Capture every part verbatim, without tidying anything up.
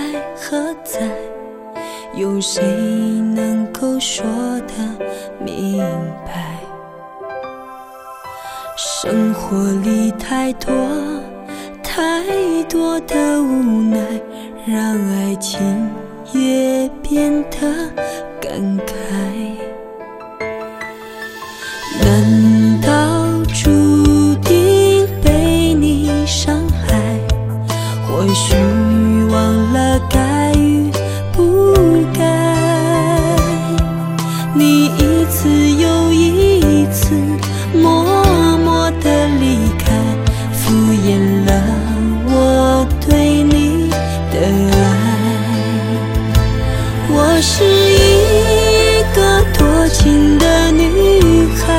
何在？有谁能够说得明白？生活里太多太多的无奈，让爱情也变得感慨。难道注定被你伤害？或许忘了该与不该，你一次又一次默默地离开，敷衍了我对你的爱。我是一个多情的女孩，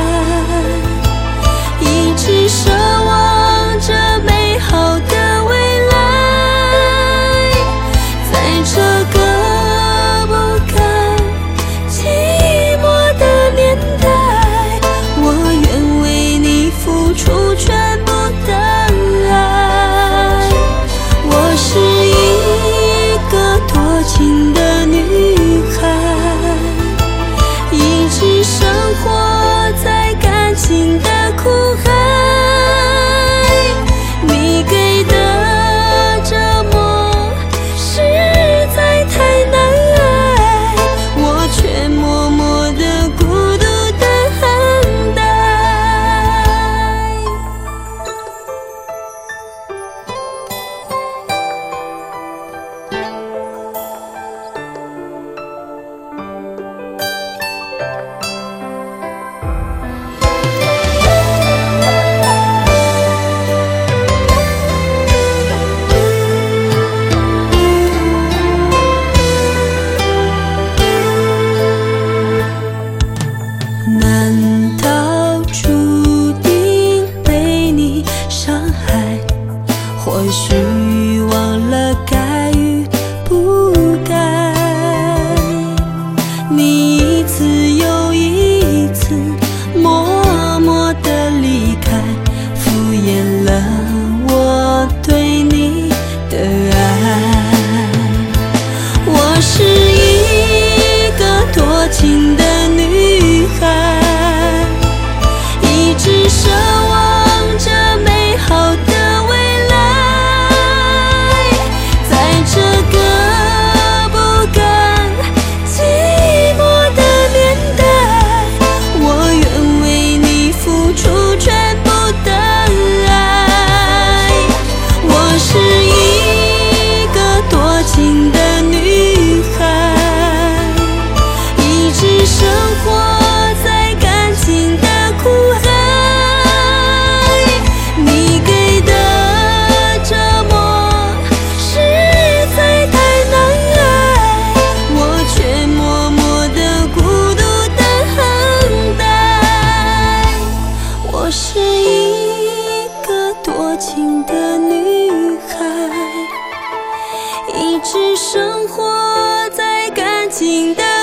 一直奢望着美好的未来，在这个不甘寂寞的年代，我愿为你付出全部的爱。我是一个多情的女孩，一直生活在感情的苦海，你给的折磨实在太难挨，我却默默地孤独地等待。难道注定被你伤害？或许忘了该与不该，你一次又一次默默地离开，敷衍了我对你的爱。我是一个多情的女孩，一直奢望着美好的未来，在这个不甘寂寞的年代，我愿为你付出全部的爱。我是一个多情的女孩，一直生活在感情的苦海，你给的折磨实在太难挨，我却默默地孤独地等待。我是一个多情的女孩，一直生活在感情的